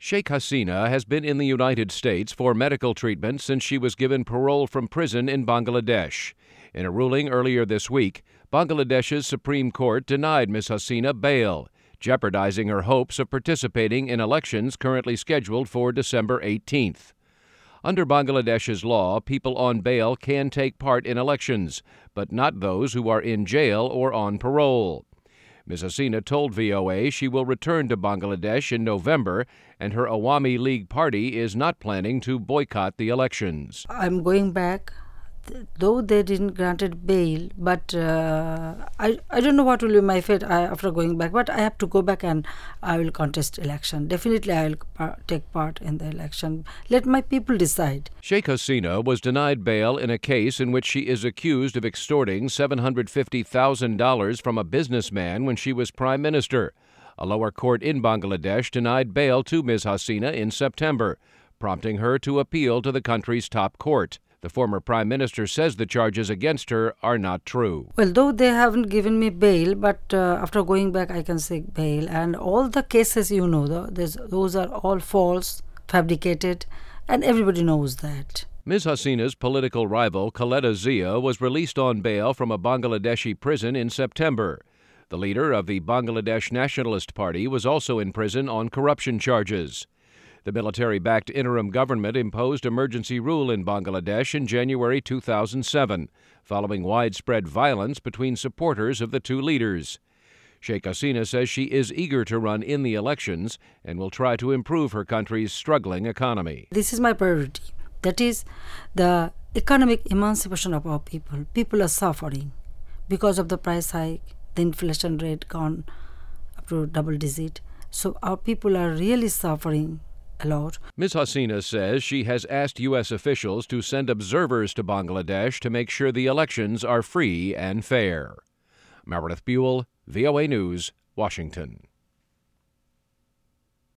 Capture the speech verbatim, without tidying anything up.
Sheikh Hasina has been in the United States for medical treatment since she was given parole from prison in Bangladesh. In a ruling earlier this week, Bangladesh's Supreme Court denied Miz Hasina bail, jeopardizing her hopes of participating in elections currently scheduled for December eighteenth. Under Bangladesh's law, people on bail can take part in elections, but not those who are in jail or on parole. Miz Hasina told V O A she will return to Bangladesh in November, and her Awami League party is not planning to boycott the elections. I'm going back, though they didn't granted bail, but uh, I, I don't know what will be my fate after going back, but I have to go back and I will contest election. Definitely I will par- take part in the election. Let my people decide. Sheikh Hasina was denied bail in a case in which she is accused of extorting seven hundred fifty thousand dollars from a businessman when she was prime minister. A lower court in Bangladesh denied bail to Miz Hasina in September, prompting her to appeal to the country's top court. The former prime minister says the charges against her are not true. Well, though they haven't given me bail, but uh, after going back, I can seek bail. And all the cases, you know, those are all false, fabricated, and everybody knows that. Miz Hasina's political rival, Khaleda Zia, was released on bail from a Bangladeshi prison in September. The leader of the Bangladesh Nationalist Party was also in prison on corruption charges. The military-backed interim government imposed emergency rule in Bangladesh in January two thousand seven, following widespread violence between supporters of the two leaders. Sheikh Hasina says she is eager to run in the elections and will try to improve her country's struggling economy. This is my priority. That is the economic emancipation of our people. People are suffering because of the price hike, the inflation rate gone up to double digit. So our people are really suffering a lot. Miz Hasina says she has asked U S officials to send observers to Bangladesh to make sure the elections are free and fair. Meredith Buell, V O A News, Washington.